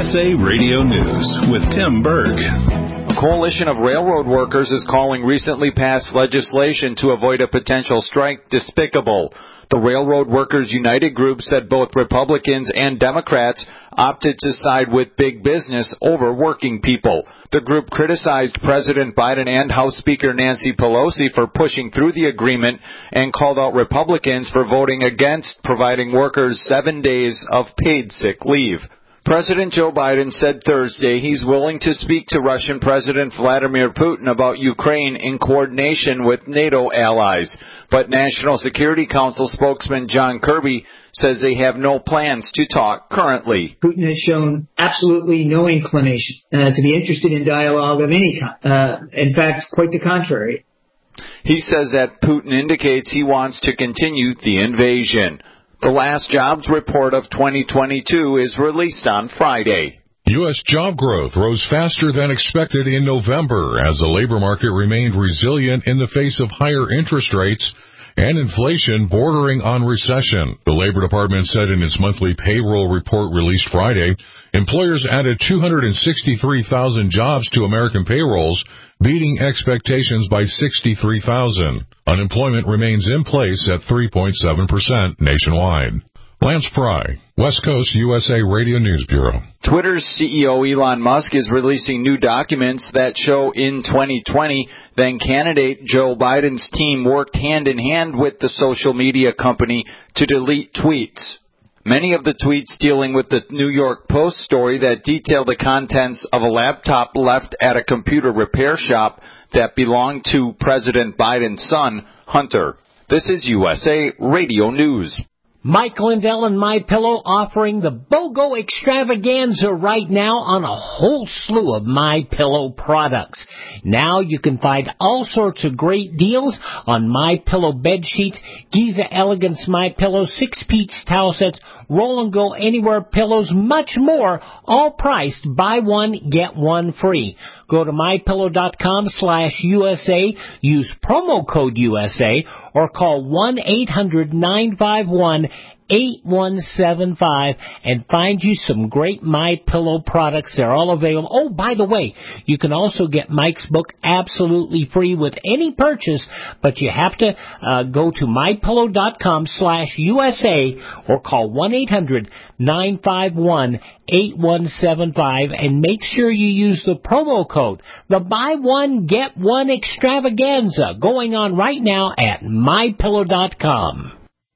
USA Radio News with Tim Berg. A coalition of railroad workers is calling recently passed legislation to avoid a potential strike despicable. The Railroad Workers United group said both Republicans and Democrats opted to side with big business over working people. The group criticized President Biden and House Speaker Nancy Pelosi for pushing through the agreement and called out Republicans for voting against providing workers 7 days of paid sick leave. President Joe Biden said Thursday he's willing to speak to Russian President Vladimir Putin about Ukraine in coordination with NATO allies. But National Security Council spokesman John Kirby says they have no plans to talk currently. Putin has shown absolutely no inclination to be interested in dialogue of any kind. In fact, quite the contrary. He says that Putin indicates he wants to continue the invasion. The last jobs report of 2022 is released on Friday. U.S. job growth rose faster than expected in November as the labor market remained resilient in the face of higher interest rates and inflation bordering on recession. The Labor Department said in its monthly payroll report released Friday, employers added 263,000 jobs to American payrolls, beating expectations by 63,000. Unemployment remains in place at 3.7% nationwide. Lance Pry, West Coast USA Radio News Bureau. Twitter's CEO Elon Musk is releasing new documents that show in 2020 then-candidate Joe Biden's team worked hand-in-hand with the social media company to delete tweets. Many of the tweets dealing with the New York Post story that detail the contents of a laptop left at a computer repair shop that belonged to President Biden's son, Hunter. This is USA Radio News. Mike Lindell and MyPillow offering the BOGO extravaganza right now on a whole slew of MyPillow products. Now you can find all sorts of great deals on MyPillow bed sheets, Giza Elegance MyPillow, 6-piece towel sets, Roll and Go Anywhere pillows, much more, all priced buy one, get one free. Go to mypillow.com/USA, use promo code USA, or call 1-800-951-8175 and find you some great MyPillow products. They're all available. Oh, by the way, you can also get Mike's book absolutely free with any purchase, but you have to go to mypillow.com/USA or call 1-800-951-8175 and make sure you use the promo code. The buy one, get one extravaganza going on right now at mypillow.com.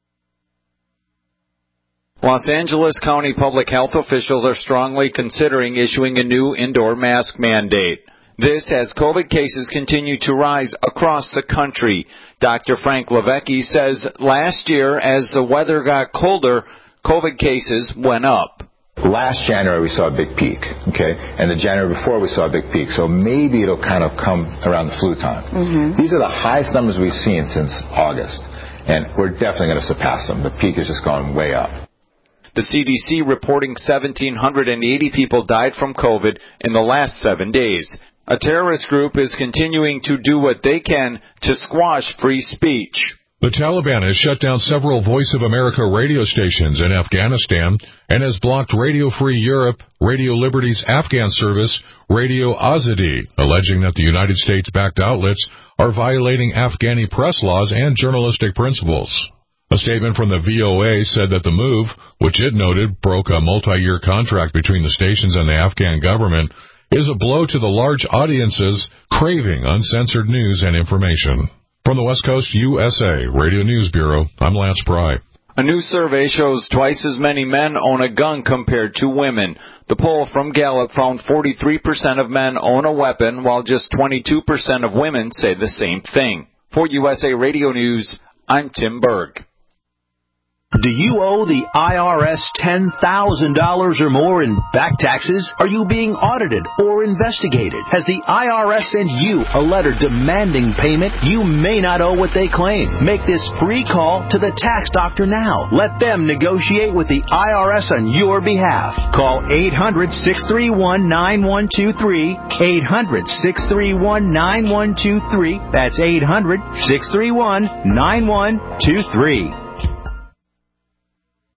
Los Angeles County public health officials are strongly considering issuing a new indoor mask mandate. This as COVID cases continue to rise across the country. Dr. Frank Levesque says last year, as the weather got colder, COVID cases went up. Last January we saw a big peak, okay? And the January before we saw a big peak. So maybe it'll kind of come around the flu time. Mm-hmm. These are the highest numbers we've seen since August. And we're definitely going to surpass them. The peak is just going way up. The CDC reporting 1,780 people died from COVID in the last 7 days. A terrorist group is continuing to do what they can to squash free speech. The Taliban has shut down several Voice of America radio stations in Afghanistan and has blocked Radio Free Europe, Radio Liberty's Afghan service, Radio Azadi, alleging that the United States-backed outlets are violating Afghani press laws and journalistic principles. A statement from the VOA said that the move, which it noted broke a multi-year contract between the stations and the Afghan government, is a blow to the large audiences craving uncensored news and information. From the West Coast USA Radio News Bureau, I'm Lance Pry. A new survey shows twice as many men own a gun compared to women. The poll from Gallup found 43% of men own a weapon, while just 22% of women say the same thing. For USA Radio News, I'm Tim Berg. Do you owe the IRS $10,000 or more in back taxes? Are you being audited or investigated? Has the IRS sent you a letter demanding payment? You may not owe what they claim. Make this free call to the tax doctor now. Let them negotiate with the IRS on your behalf. Call 800-631-9123. 800-631-9123. That's 800-631-9123.